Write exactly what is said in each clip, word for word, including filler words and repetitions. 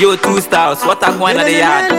Yo, two styles, what I'm going at the yard.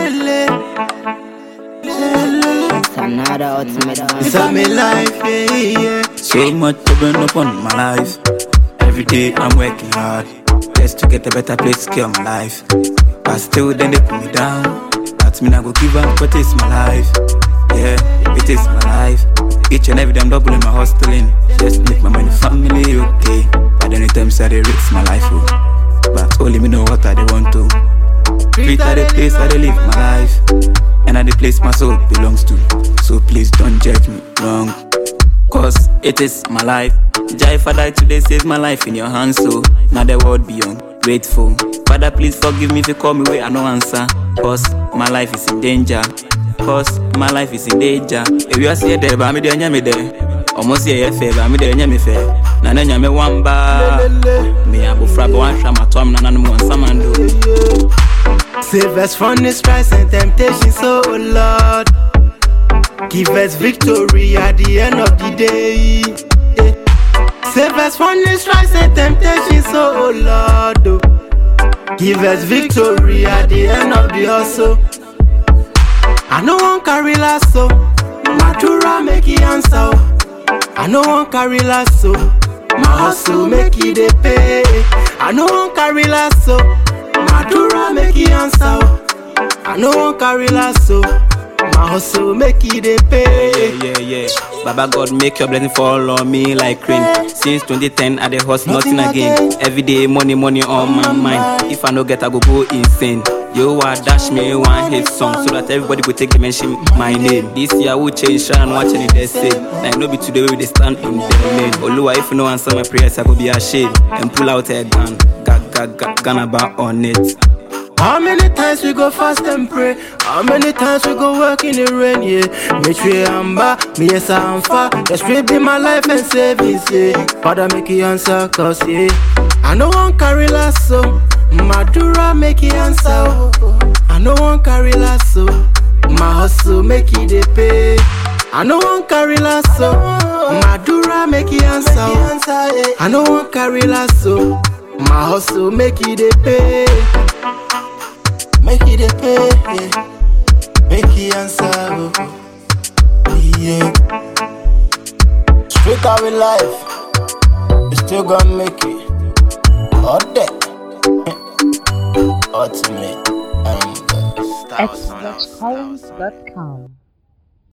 It's another ultimate one. It's a me life, yeah, yeah. So much problem upon my life. Every day I'm working hard just to get a better place to kill my life. But still then they put me down. That mean I go give up, but it's my life. Yeah, it is my life. Each and every day I'm doubling my hustling. Just make my money family okay. But anytime say they risk my life, oh. But only me know what I they want to. Treat at the place where they live my life. And at the place my soul belongs to. So please don't judge me wrong, cause it is my life. Jai Father today save my life in your hands, so now the world beyond grateful. Father please forgive me if you call me where I no answer. Cause my life is in danger. Cause my life is in danger. If you are see there, but me there, me there. Almost here, fair, me there, me fair. Nana nyame wamba. Me abu frabo one shama tom nana no one samando. Save us from this strife and temptation, so oh Lord. Give us victory at the end of the day. Yeah. Save us from this strife and temptation, so oh Lord. Oh. Give us victory at the end of the hustle. I no one carry lasso, Matura make it answer. I no one carry lasso, my hustle make it dey pay. I no one carry lasso, Matura make it answer. I no one carry lasso, my hustle make it dey pay. Yeah, yeah, yeah. Baba God make your blessing fall on me like rain. Since twenty ten I dey hustle nothing again. Every day money, money on my mind. If I no get I go go insane. Yo, I dash me one hit song so that everybody will take the mention my name. This year we change and watching it they say. Like no be today we they stand in the lane. Oluwa if you no answer my prayers I go be ashamed and pull out a gun, ga ga ga gonna back on it. How many times we go fast and pray? How many times we go work in the rain? Yeah, me three amba, me yes I'm far. The street be my life and savings. Yeah, Father make it answer cause yeah, I no one carry lasso. Madura make it answer. I no one carry lasso. My hustle make it dey pay. I no one carry lasso. Madura make it answer. I no one carry lasso. My hustle make it dey pay. Make it dey pay. Yeah. Make it answer. Yeah. Straight away life. You still gonna make it. All day. Ultimate. X Collins dot com